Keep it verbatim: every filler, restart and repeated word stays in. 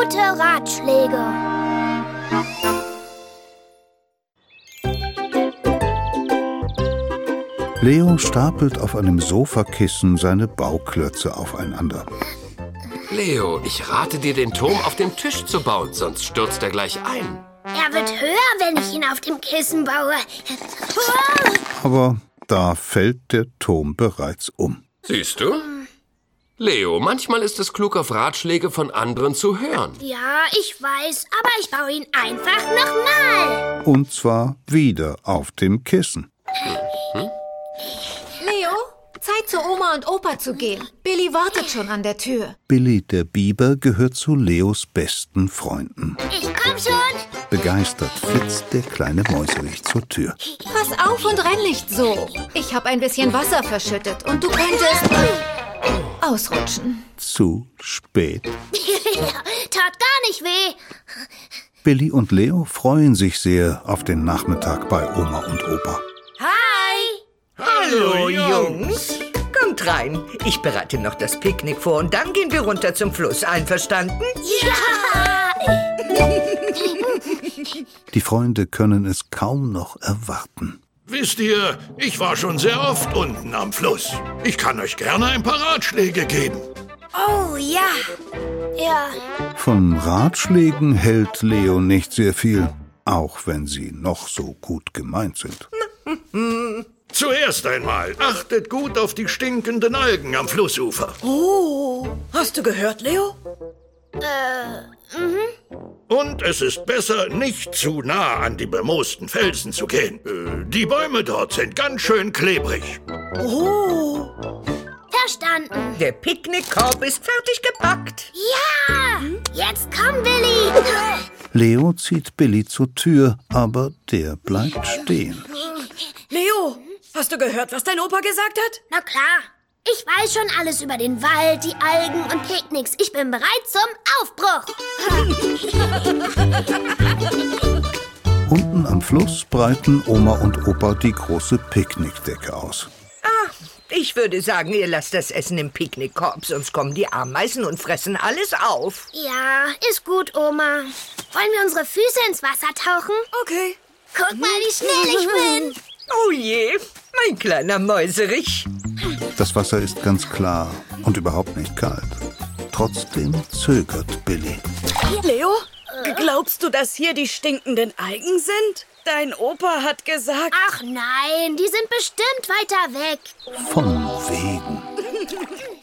gute Ratschläge. Leo stapelt auf einem Sofakissen seine Bauklötze aufeinander. Leo, ich rate dir, den Turm auf dem Tisch zu bauen, sonst stürzt er gleich ein. Er wird höher, wenn ich ihn auf dem Kissen baue. Aber da fällt der Turm bereits um. Siehst du? Leo, manchmal ist es klug, auf Ratschläge von anderen zu hören. Ja, ich weiß, aber ich baue ihn einfach nochmal. Und zwar wieder auf dem Kissen. Hm? Leo, Zeit zu Oma und Opa zu gehen. Billy wartet schon an der Tür. Billy der Biber gehört zu Leos besten Freunden. Ich komm schon. Begeistert flitzt der kleine Mäuserich zur Tür. Pass auf und renn nicht so. Ich habe ein bisschen Wasser verschüttet und du könntest ausrutschen. Zu spät. Tat gar nicht weh. Billy und Leo freuen sich sehr auf den Nachmittag bei Oma und Opa. Hi. Hallo, Jungs. Kommt rein. Ich bereite noch das Picknick vor und dann gehen wir runter zum Fluss. Einverstanden? Ja. Die Freunde können es kaum noch erwarten. Wisst ihr, ich war schon sehr oft unten am Fluss. Ich kann euch gerne ein paar Ratschläge geben. Oh ja. Ja. Von Ratschlägen hält Leo nicht sehr viel, auch wenn sie noch so gut gemeint sind. Zuerst einmal, achtet gut auf die stinkenden Algen am Flussufer. Oh, hast du gehört, Leo? Äh, mhm. Und es ist besser, nicht zu nah an die bemoosten Felsen zu gehen. Äh, die Bäume dort sind ganz schön klebrig. Oh. Verstanden. Der Picknickkorb ist fertig gepackt. Ja. Jetzt komm, Billy. Leo zieht Billy zur Tür, aber der bleibt stehen. Leo, hast du gehört, was dein Opa gesagt hat? Na klar. Ich weiß schon alles über den Wald, die Algen und Picknicks. Ich bin bereit zum Aufbruch. Unten am Fluss breiten Oma und Opa die große Picknickdecke aus. Ah, ich würde sagen, ihr lasst das Essen im Picknickkorb, sonst kommen die Ameisen und fressen alles auf. Ja, ist gut, Oma. Wollen wir unsere Füße ins Wasser tauchen? Okay. Guck mal, wie schnell ich bin. Oh je, mein kleiner Mäuserich. Das Wasser ist ganz klar und überhaupt nicht kalt. Trotzdem zögert Billy. Leo, glaubst du, dass hier die stinkenden Algen sind? Dein Opa hat gesagt... Ach nein, die sind bestimmt weiter weg. Von wegen.